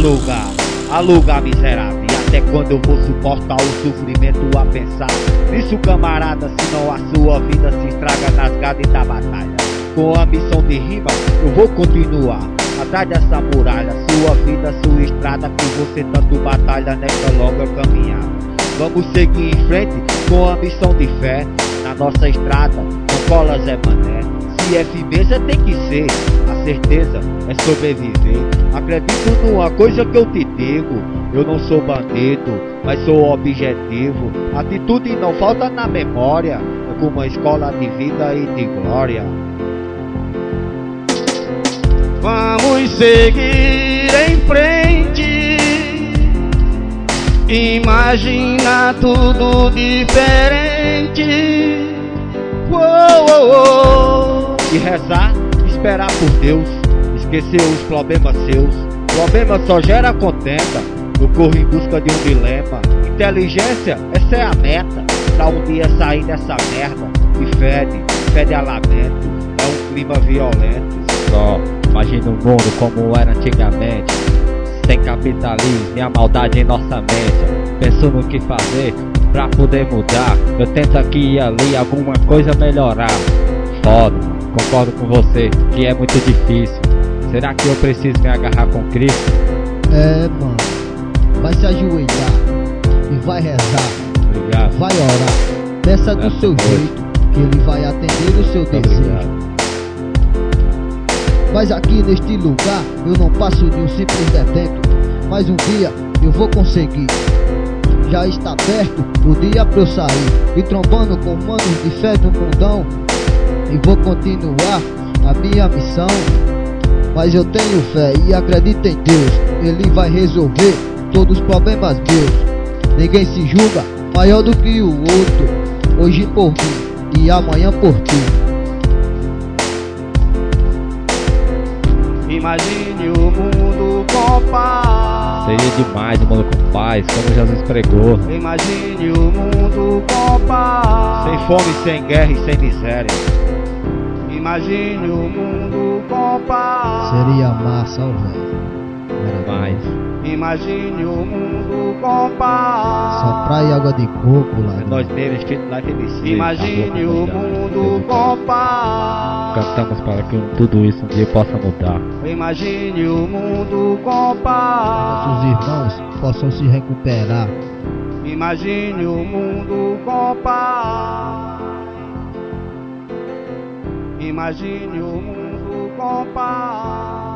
lugar miserável. E até quando eu vou suportar o sofrimento a pensar nisso, camarada, senão a sua vida se estraga nas garras da batalha. Com a missão de rima eu vou continuar atrás dessa muralha, sua vida, sua estrada, que você tanto batalha nesta longa caminhada. Vamos seguir em frente com a missão de fé na nossa estrada, não cola Zé Mané. Se é firmeza tem que ser, a certeza é sobreviver. Acredito numa coisa que eu te digo, eu não sou bandido, mas sou objetivo. Atitude não falta na memória, é como uma escola de vida e de glória. Vamos seguir em frente, imagina tudo diferente. E rezar, esperar por Deus, esquecer os problemas seus. Problema só gera contenta, eu corro em busca de um dilema. Inteligência, essa é a meta, pra um dia sair dessa merda. E fede a lamento, é um clima violento. Só imagina o mundo como era antigamente, sem capitalismo e a maldade em nossa mente. Penso no que fazer pra poder mudar, eu tento aqui e ali alguma coisa melhorar. Foda, concordo com você que é muito difícil. Será que eu preciso me agarrar com Cristo? É, mano, vai se ajoelhar e vai rezar. Obrigado. Vai orar, peça do seu jeito, que ele vai atender o seu desejo. Obrigado. Mas aqui neste lugar eu não passo de um simples detento, mas um dia eu vou conseguir. Já está perto o dia pra eu sair, e trombando com manos de fé no mundão, e vou continuar a minha missão. Mas eu tenho fé e acredito em Deus, ele vai resolver todos os problemas meus. Ninguém se julga maior do que o outro, hoje por mim e amanhã por ti. Imagine o mundo com paz. Seria demais o mundo com paz, como Jesus pregou. Imagine o mundo com paz. Sem fome, sem guerra e sem miséria. Imagine o mundo com paz. Seria massa, ó, velho. Era mais. Imagine o mundo com paz. Só praia e água de coco lá. É nós mesmos, escrito lá que disse. Imagine o mundo com paz. Cantamos para que tudo isso um dia possa mudar. Imagine o mundo com paz. Nossos irmãos possam se recuperar. Imagine o mundo com paz. Imagine o mundo com paz.